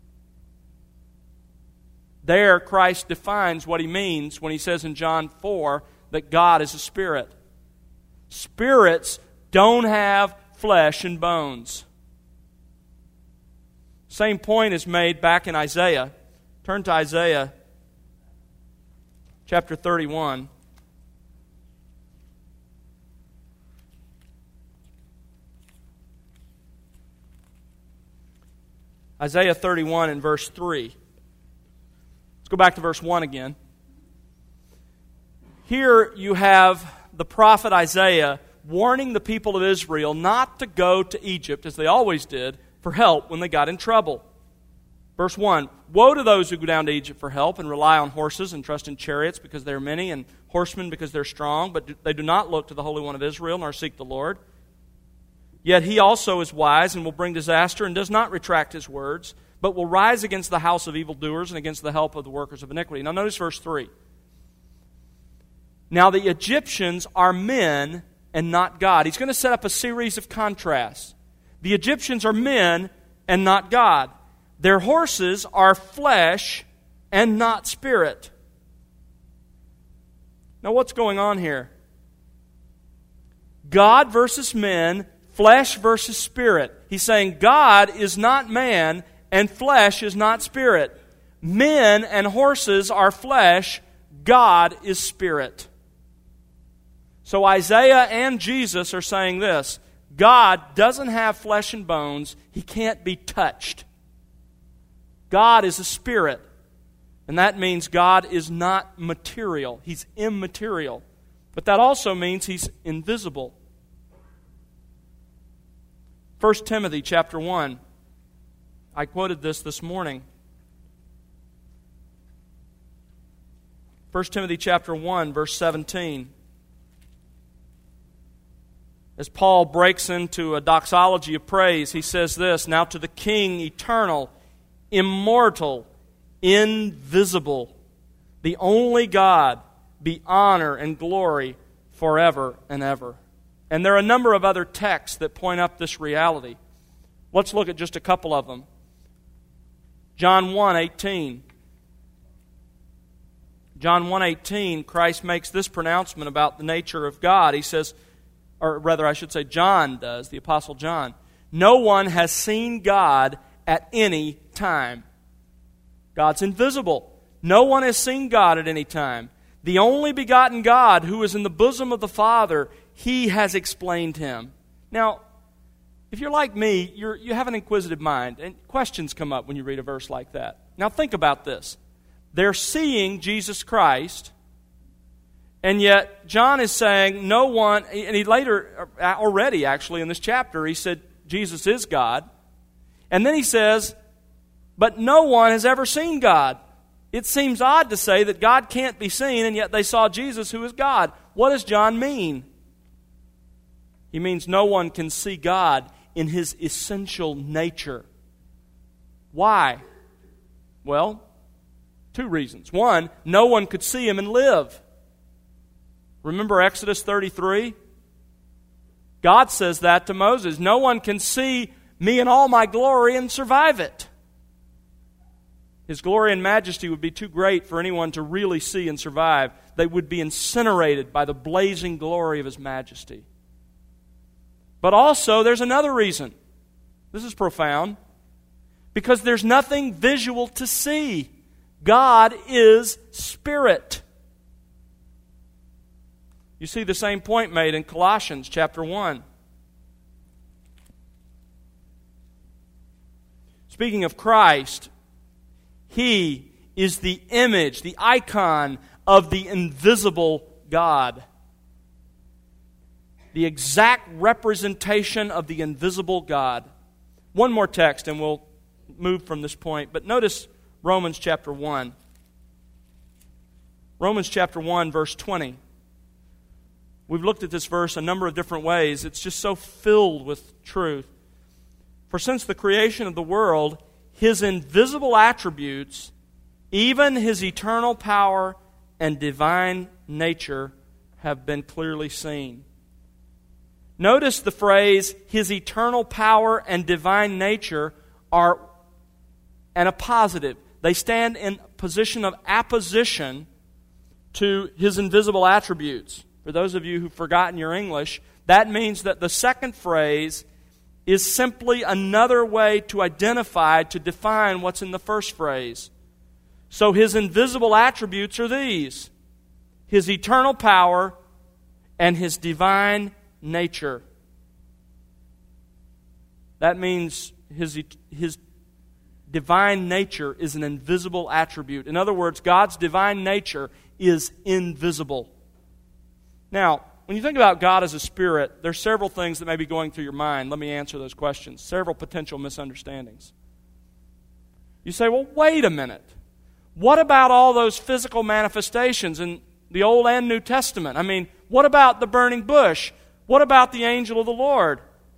There, Christ defines what He means when He says in John 4 that God is a spirit. Spirits don't have flesh and bones. Same point is made back in Isaiah. Turn to Isaiah chapter 31. Isaiah 31 and verse 3. Let's go back to verse 1 again. Here you have the prophet Isaiah warning the people of Israel not to go to Egypt, as they always did, for help when they got in trouble. Verse 1, woe to those who go down to Egypt for help and rely on horses and trust in chariots because they are many, and horsemen because they're strong, but they do not look to the Holy One of Israel nor seek the Lord. Yet He also is wise and will bring disaster and does not retract His words, but will rise against the house of evildoers and against the help of the workers of iniquity. Now notice verse 3. Now the Egyptians are men and not God. He's going to set up a series of contrasts. The Egyptians are men and not God. Their horses are flesh and not spirit. Now what's going on here? God versus men, flesh versus spirit. He's saying God is not man and flesh is not spirit. Men and horses are flesh, God is spirit. So Isaiah and Jesus are saying this: God doesn't have flesh and bones. He can't be touched. God is a spirit. And that means God is not material. He's immaterial. But that also means He's invisible. 1 Timothy chapter 1. I quoted this morning. 1 Timothy chapter 1, verse 17. As Paul breaks into a doxology of praise, he says this: now to the King eternal, immortal, invisible, the only God, be honor and glory forever and ever. And there are a number of other texts that point up this reality. Let's look at just a couple of them. John 1:18. John 1:18, Christ makes this pronouncement about the nature of God. He says, or rather I should say John does, the Apostle John, no one has seen God at any time. God's invisible. No one has seen God at any time. The only begotten God who is in the bosom of the Father, He has explained Him. Now, if you're like me, you have an inquisitive mind, and questions come up when you read a verse like that. Now think about this. They're seeing Jesus Christ, and yet John is saying no one, and he later, already actually in this chapter, he said Jesus is God. And then he says, but no one has ever seen God. It seems odd to say that God can't be seen, and yet they saw Jesus, who is God. What does John mean? He means no one can see God in His essential nature. Why? Well, two reasons. One, no one could see Him and live. Remember Exodus 33? God says that to Moses. No one can see me in all my glory and survive it. His glory and majesty would be too great for anyone to really see and survive. They would be incinerated by the blazing glory of His majesty. But also, there's another reason. This is profound. Because there's nothing visual to see. God is spirit. You see the same point made in Colossians chapter 1. Speaking of Christ, He is the image, the icon of the invisible God. The exact representation of the invisible God. One more text and we'll move from this point. But notice Romans chapter 1. Romans chapter 1, verse 20. We've looked at this verse a number of different ways. It's just so filled with truth. For since the creation of the world, His invisible attributes, even His eternal power and divine nature, have been clearly seen. Notice the phrase, His eternal power and divine nature are an appositive. They stand in position of apposition to His invisible attributes. For those of you who've forgotten your English, that means that the second phrase is simply another way to identify, to define what's in the first phrase. So His invisible attributes are these: His eternal power and His divine nature. That means His divine nature is an invisible attribute. In other words, God's divine nature is invisible. Now, when you think about God as a spirit, there's several things that may be going through your mind. Let me answer those questions. Several potential misunderstandings. You say, well, wait a minute. What about all those physical manifestations in the Old and New Testament? I mean, what about the burning bush? What about the angel of the Lord?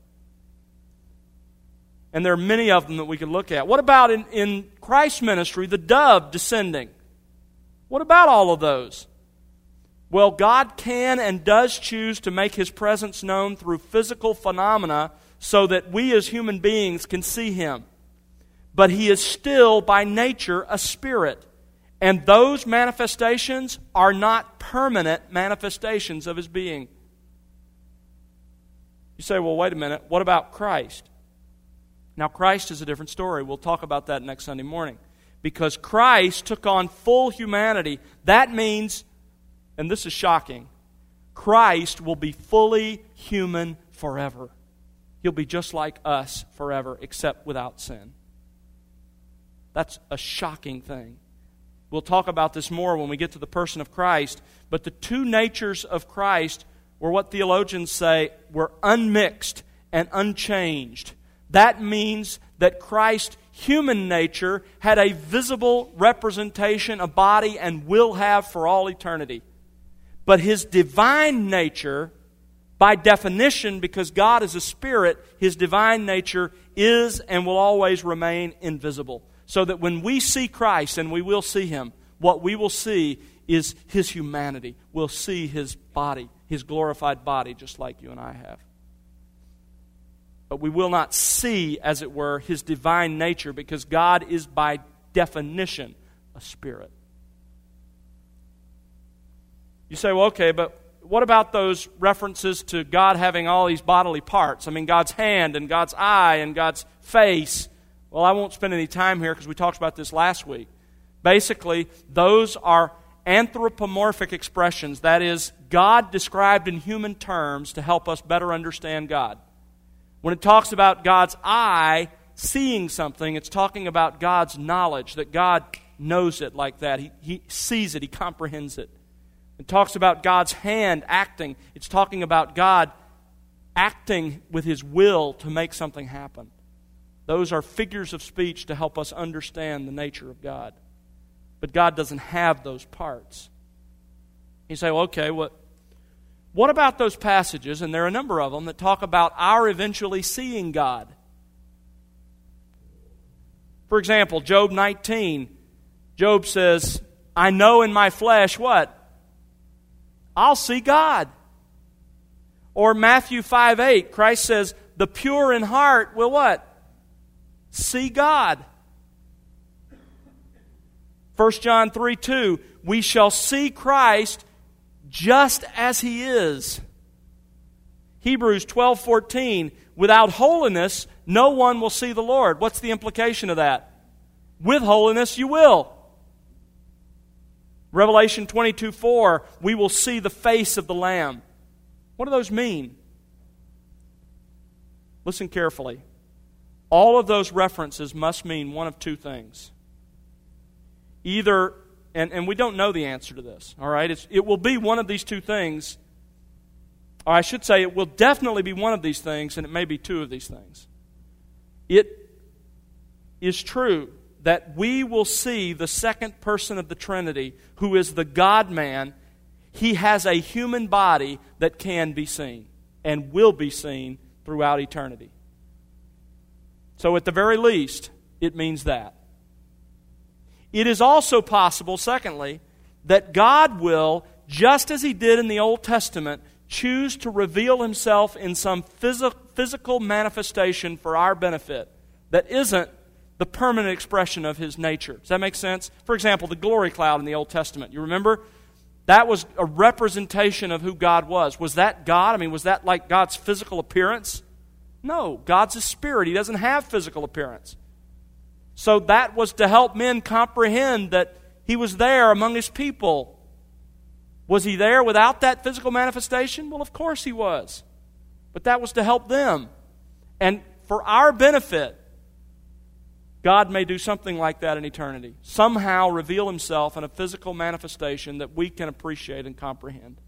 And there are many of them that we could look at. What about in Christ's ministry, the dove descending? What about all of those? Well, God can and does choose to make His presence known through physical phenomena so that we as human beings can see Him. But He is still by nature a spirit. And those manifestations are not permanent manifestations of His being. You say, well, wait a minute, what about Christ? Now, Christ is a different story. We'll talk about that next Sunday morning. Because Christ took on full humanity. That means, and this is shocking, Christ will be fully human forever. He'll be just like us forever, except without sin. That's a shocking thing. We'll talk about this more when we get to the person of Christ. But the two natures of Christ were what theologians say were unmixed and unchanged. That means that Christ's human nature had a visible representation, a body, and will have for all eternity. But His divine nature, by definition, because God is a spirit, His divine nature is and will always remain invisible. So that when we see Christ, and we will see Him, what we will see is His humanity. We'll see His body, His glorified body, just like you and I have. But we will not see, as it were, His divine nature, because God is by definition a spirit. You say, well, okay, but what about those references to God having all these bodily parts? I mean, God's hand and God's eye and God's face. Well, I won't spend any time here because we talked about this last week. Basically, those are anthropomorphic expressions. That is, God described in human terms to help us better understand God. When it talks about God's eye seeing something, it's talking about God's knowledge, that God knows it like that. He sees it, He comprehends it. It talks about God's hand acting. It's talking about God acting with His will to make something happen. Those are figures of speech to help us understand the nature of God. But God doesn't have those parts. You say, well, okay, what about those passages, and there are a number of them, that talk about our eventually seeing God? For example, Job 19, Job says, I know in my flesh what? I'll see God. Or Matthew 5:8, Christ says, the pure in heart will what? See God. 1 John 3:2, we shall see Christ just as He is. Hebrews 12:14, without holiness, no one will see the Lord. What's the implication of that? With holiness, you will. Revelation 22:4, we will see the face of the Lamb. What do those mean? Listen carefully. All of those references must mean one of two things. Either, and we don't know the answer to this, all right? It will be one of these two things. Or I should say, it will definitely be one of these things, and it may be two of these things. It is true that we will see the second person of the Trinity, who is the God-man. He has a human body that can be seen and will be seen throughout eternity. So at the very least, it means that. It is also possible, secondly, that God will, just as He did in the Old Testament, choose to reveal Himself in some physical manifestation for our benefit that isn't the permanent expression of His nature. Does that make sense? For example, the glory cloud in the Old Testament. You remember? That was a representation of who God was. Was that God? I mean, was that like God's physical appearance? No. God's a spirit. He doesn't have physical appearance. So that was to help men comprehend that He was there among His people. Was He there without that physical manifestation? Well, of course He was. But that was to help them. And for our benefit, God may do something like that in eternity. Somehow reveal Himself in a physical manifestation that we can appreciate and comprehend.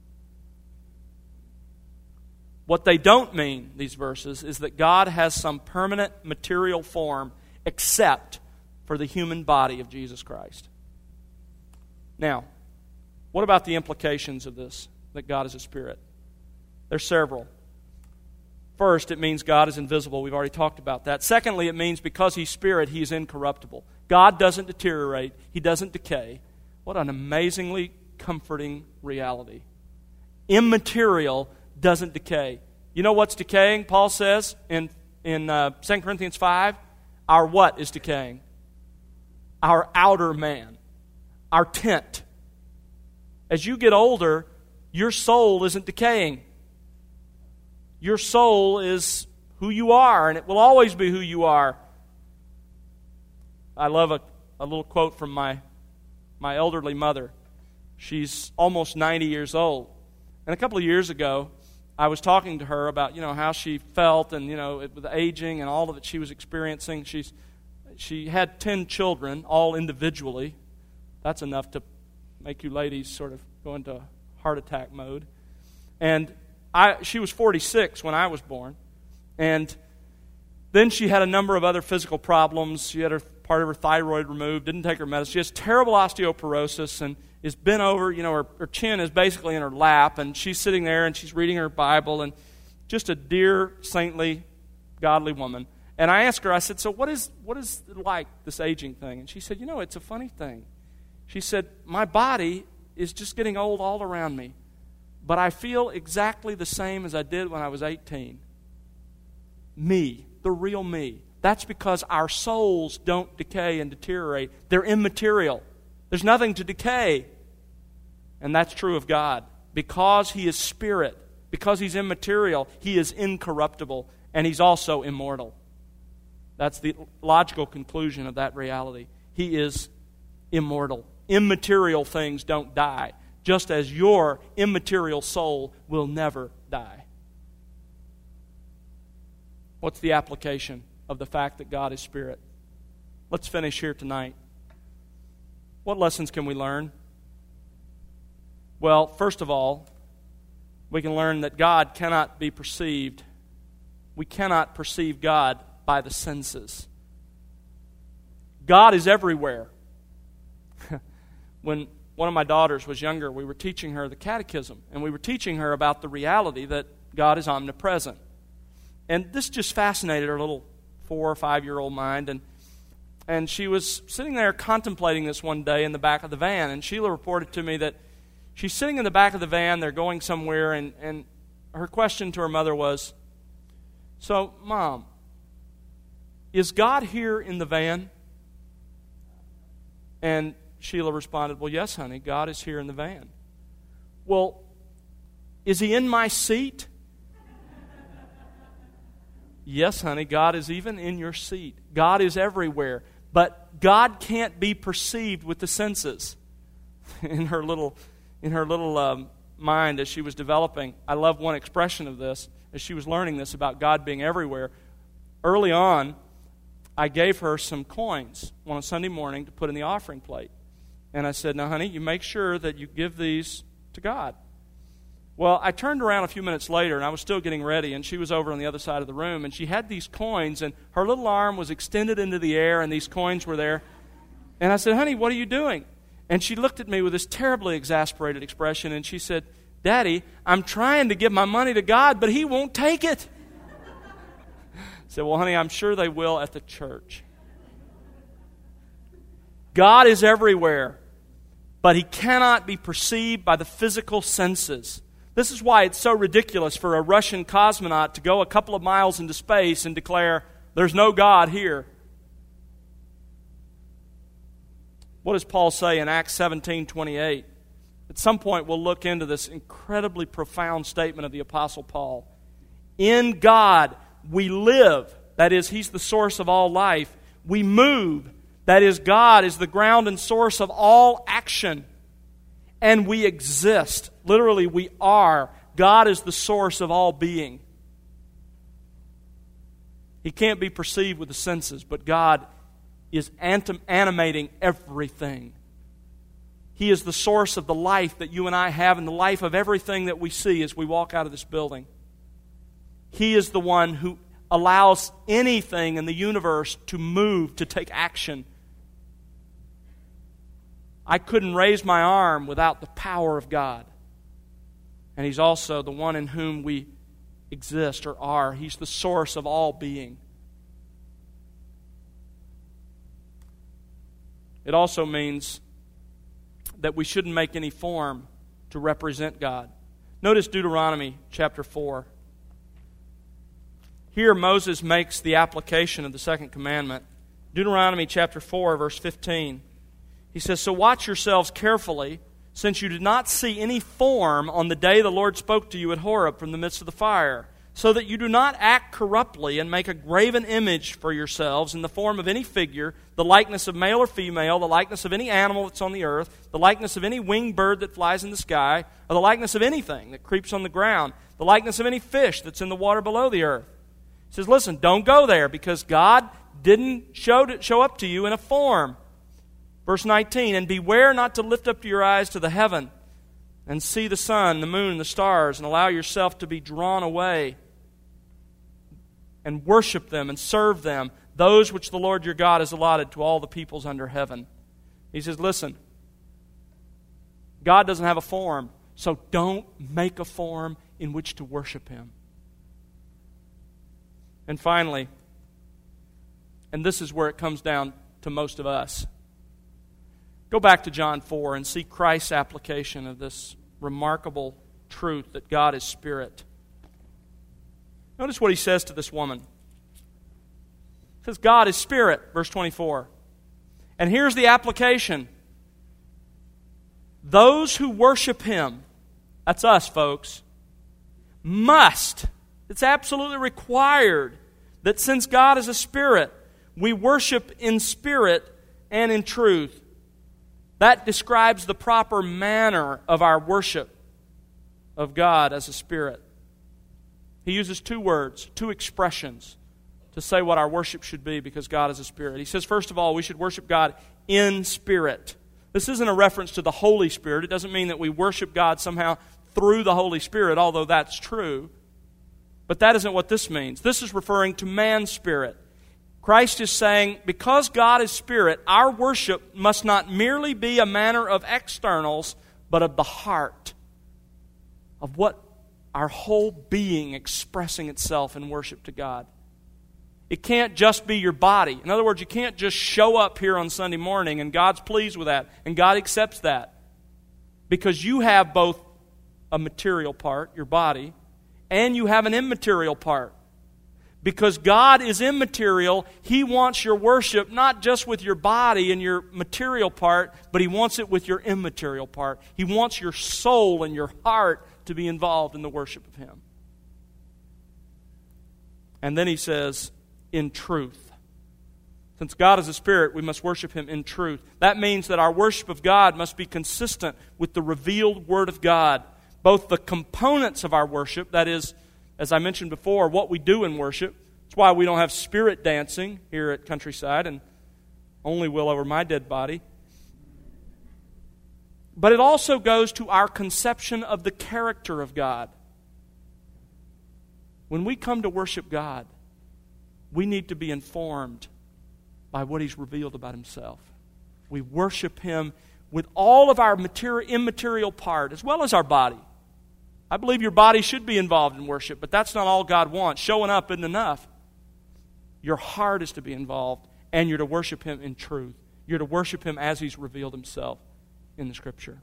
What they don't mean, these verses, is that God has some permanent material form except for the human body of Jesus Christ. Now, what about the implications of this, that God is a spirit? There's several. First, it means God is invisible. We've already talked about that. Secondly, it means because He's spirit, He is incorruptible. God doesn't deteriorate. He doesn't decay. What an amazingly comforting reality. Immaterial doesn't decay. You know what's decaying? Paul says in 2 Corinthians 5, our what is decaying? Our outer man. Our tent. As you get older, your soul isn't decaying. Your soul is who you are, and it will always be who you are. I love a little quote from my elderly mother. She's almost 90 years old. And a couple of years ago, I was talking to her about, how she felt and, with aging and all of it she was experiencing. She had 10 children, all individually. That's enough to make you ladies sort of go into heart attack mode. And she was 46 when I was born. And then she had a number of other physical problems. She had part of her thyroid removed, didn't take her medicine. She has terrible osteoporosis and is bent over. Her chin is basically in her lap. And she's sitting there and she's reading her Bible. And just a dear, saintly, godly woman. And I asked her, I said, so what is it like, this aging thing? And she said, it's a funny thing. She said, my body is just getting old all around me. But I feel exactly the same as I did when I was 18. Me, the real me. That's because our souls don't decay and deteriorate. They're immaterial. There's nothing to decay. And that's true of God. Because He is spirit, because He's immaterial, He is incorruptible, and He's also immortal. That's the logical conclusion of that reality. He is immortal. Immaterial things don't die, just as your immaterial soul will never die. What's the application of the fact that God is spirit? Let's finish here tonight. What lessons can we learn? Well, first of all, we can learn that God cannot be perceived. We cannot perceive God by the senses. God is everywhere. When one of my daughters was younger, we were teaching her the catechism, and we were teaching her about the reality that God is omnipresent. And this just fascinated her little 4 or 5-year-old mind, and she was sitting there contemplating this one day in the back of the van, and Sheila reported to me that she's sitting in the back of the van, they're going somewhere, and her question to her mother was, "So, Mom, is God here in the van?" And Sheila responded, "Well, yes, honey, God is here in the van." "Well, is He in my seat?" "Yes, honey, God is even in your seat. God is everywhere. But God can't be perceived with the senses." In her little mind as she was developing, I love one expression of this as she was learning this about God being everywhere. Early on, I gave her some coins on a Sunday morning to put in the offering plate. And I said, "Now, honey, you make sure that you give these to God." Well, I turned around a few minutes later, and I was still getting ready, and she was over on the other side of the room, and she had these coins, and her little arm was extended into the air, and these coins were there. And I said, "Honey, what are you doing?" And she looked at me with this terribly exasperated expression, and she said, "Daddy, I'm trying to give my money to God, but He won't take it." I said, "Well, honey, I'm sure they will at the church." God is everywhere, but He cannot be perceived by the physical senses. This is why it's so ridiculous for a Russian cosmonaut to go a couple of miles into space and declare, "There's no God here." What does Paul say in Acts 17:28? At some point we'll look into this incredibly profound statement of the Apostle Paul. "In God we live," that is, He's the source of all life. "We move," that is, God is the ground and source of all action. "And we exist." Literally, we are. God is the source of all being. He can't be perceived with the senses, but God is animating everything. He is the source of the life that you and I have and the life of everything that we see as we walk out of this building. He is the one who allows anything in the universe to move, to take action. I couldn't raise my arm without the power of God. And He's also the one in whom we exist or are. He's the source of all being. It also means that we shouldn't make any form to represent God. Notice Deuteronomy chapter 4. Here Moses makes the application of the second commandment. Deuteronomy chapter 4, verse 15. He says, "So watch yourselves carefully, since you did not see any form on the day the Lord spoke to you at Horeb from the midst of the fire, so that you do not act corruptly and make a graven image for yourselves in the form of any figure, the likeness of male or female, the likeness of any animal that's on the earth, the likeness of any winged bird that flies in the sky, or the likeness of anything that creeps on the ground, the likeness of any fish that's in the water below the earth." He says, listen, don't go there because God didn't show up to you in a form. Verse 19, "And beware not to lift up your eyes to the heaven and see the sun, the moon, and the stars, and allow yourself to be drawn away and worship them and serve them, those which the Lord your God has allotted to all the peoples under heaven." He says, listen, God doesn't have a form, so don't make a form in which to worship Him. And finally, and this is where it comes down to most of us, go back to John 4 and see Christ's application of this remarkable truth that God is Spirit. Notice what He says to this woman. He says, God is Spirit, verse 24. And here's the application. Those who worship Him, that's us, folks, must, it's absolutely required that since God is a Spirit, we worship in spirit and in truth. That describes the proper manner of our worship of God as a Spirit. He uses two words, two expressions to say what our worship should be because God is a Spirit. He says, first of all, we should worship God in spirit. This isn't a reference to the Holy Spirit. It doesn't mean that we worship God somehow through the Holy Spirit, although that's true. But that isn't what this means. This is referring to man's spirit. Christ is saying, because God is Spirit, our worship must not merely be a matter of externals, but of the heart, of what our whole being expressing itself in worship to God. It can't just be your body. In other words, you can't just show up here on Sunday morning and God's pleased with that, and God accepts that. Because you have both a material part, your body, and you have an immaterial part. Because God is immaterial, He wants your worship not just with your body and your material part, but He wants it with your immaterial part. He wants your soul and your heart to be involved in the worship of Him. And then He says, in truth. Since God is a Spirit, we must worship Him in truth. That means that our worship of God must be consistent with the revealed Word of God. Both the components of our worship, that is, as I mentioned before, what we do in worship. That's why we don't have spirit dancing here at Countryside, and only will over my dead body. But it also goes to our conception of the character of God. When we come to worship God, we need to be informed by what He's revealed about Himself. We worship Him with all of our immaterial part, as well as our body. I believe your body should be involved in worship, but that's not all God wants. Showing up isn't enough. Your heart is to be involved, and you're to worship Him in truth. You're to worship Him as He's revealed Himself in the Scripture.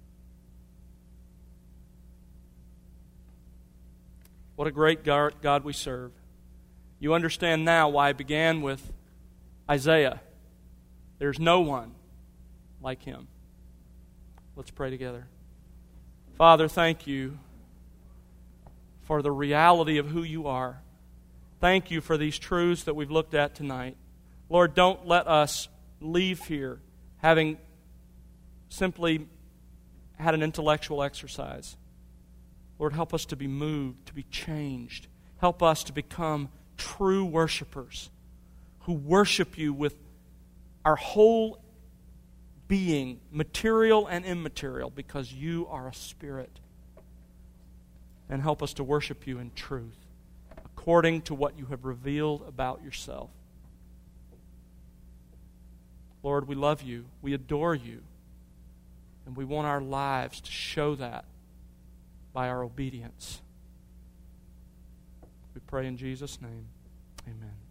What a great God we serve. You understand now why I began with Isaiah. There's no one like Him. Let's pray together. Father, thank You for the reality of who You are. Thank You for these truths that we've looked at tonight. Lord, don't let us leave here having simply had an intellectual exercise. Lord, help us to be moved, to be changed. Help us to become true worshipers who worship You with our whole being, material and immaterial, because You are a Spirit. And help us to worship You in truth, according to what You have revealed about Yourself. Lord, we love You, we adore You, and we want our lives to show that by our obedience. We pray in Jesus' name. Amen.